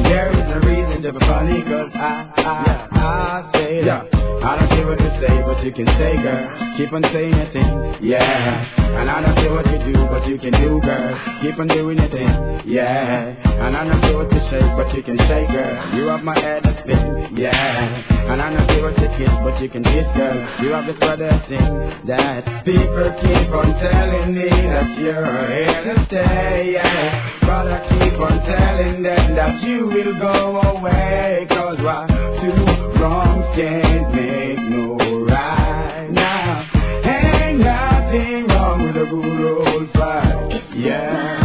there is no reason to be funny, cause I say that. I don't care what you say, but you can say, girl. Keep on saying your thing, yeah. And I don't care what you do, but you can do, girl. Keep on doing your thing, yeah. And I don't care what you shake, but you can shake, girl. You have my head to spin, yeah. And I don't care what you kiss, but you can kiss, girl. You have the brother thing that people keep on telling me that you're here to stay, yeah. But I keep on telling them that you will go away, cause why two wrongs can't make no right now. Ain't nothing wrong with a good old fight, yeah.